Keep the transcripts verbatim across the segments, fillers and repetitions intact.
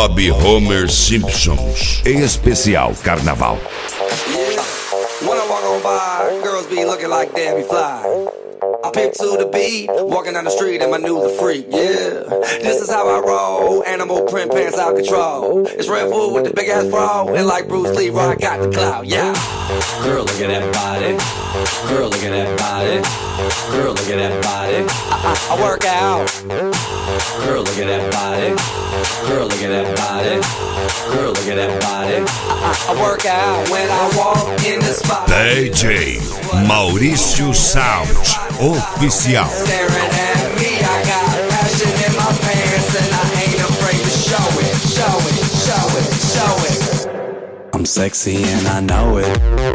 Bob Homer Simpsons. Especial Carnaval. Yeah, when I walk on by, girls be looking like Debbie Fly. I pick to the beat, walking down the street and my new the freak, yeah. This is how I roll, animal print pants out control. It's Red Bull with the big ass bra, and like Bruce Lee, I got the clout, yeah. Girl, look at that body. Girl, look at that body. Girl, look at that body. I, I, I work out. Girl, look at that body. Girl, look at that body. Girl, look at that body. I, I, I work out when I walk in the spot. D J Maurício Sound Oficial. Staring at me, I got passion in my pants and I ain't afraid to show it, show it, show it, show it. I'm sexy and I know it.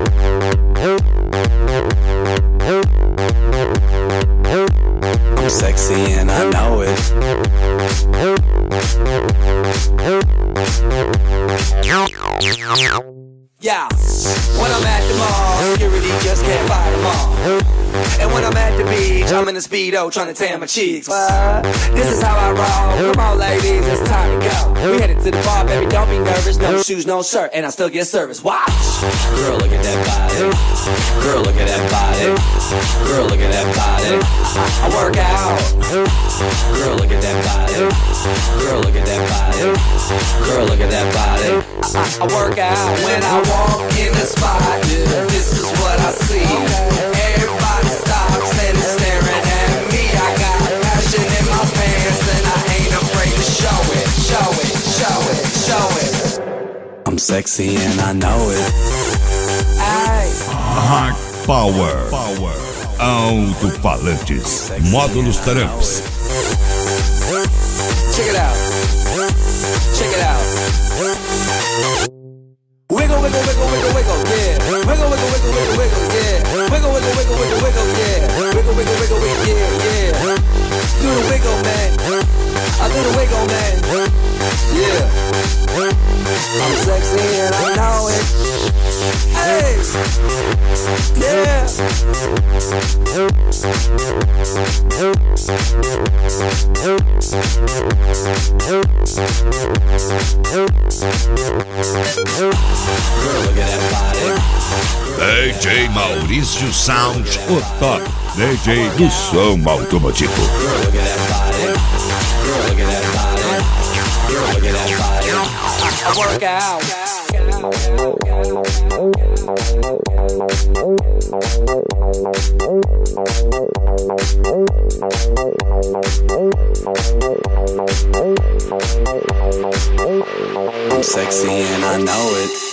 I'm sexy and I know it. Yeah, when I'm at the mall, security just can't fight them all. And when I'm at the beach, I'm in a Speedo trying to tan my cheeks. What? This is how I roll. Come on, ladies, it's time to go. We headed to the bar, baby, don't be nervous. No shoes, no shirt, and I still get service. Watch. Girl, look at that body. Girl, look at that body. Girl, look at that body. I, I work out. Girl, look at that body. Girl, look at that body. Girl, look at that body. I, I, I work out when I walk in the spot. This is what I see. Everybody stops and is staring at me. I got passion in my pants and I ain't afraid to show it, show it, show it, show it. I'm sexy and I know it. Ay. Hard Power. Power. Alto-falantes. Módulos Trumps. Check it out. Check it out. Wiggle, wiggle, wiggle, wiggle, wiggle, yeah. Wiggle, wiggle, wiggle, wiggle, wiggle, yeah. Wiggle, wiggle, wiggle, wiggle, wiggle, yeah. Wiggle, wiggle, wiggle, wiggle, yeah, yeah. Do the wiggle, man. I do the wiggle, man. Yeah. I'm sexy and I know it. Hey. Yeah. Girl, look at that body. D J Maurício Sound, o top D J do som automotivo. Girl, look at that body. Girl, look at that body. Girl, look at that body. I, I work out. I'm sexy and I know it.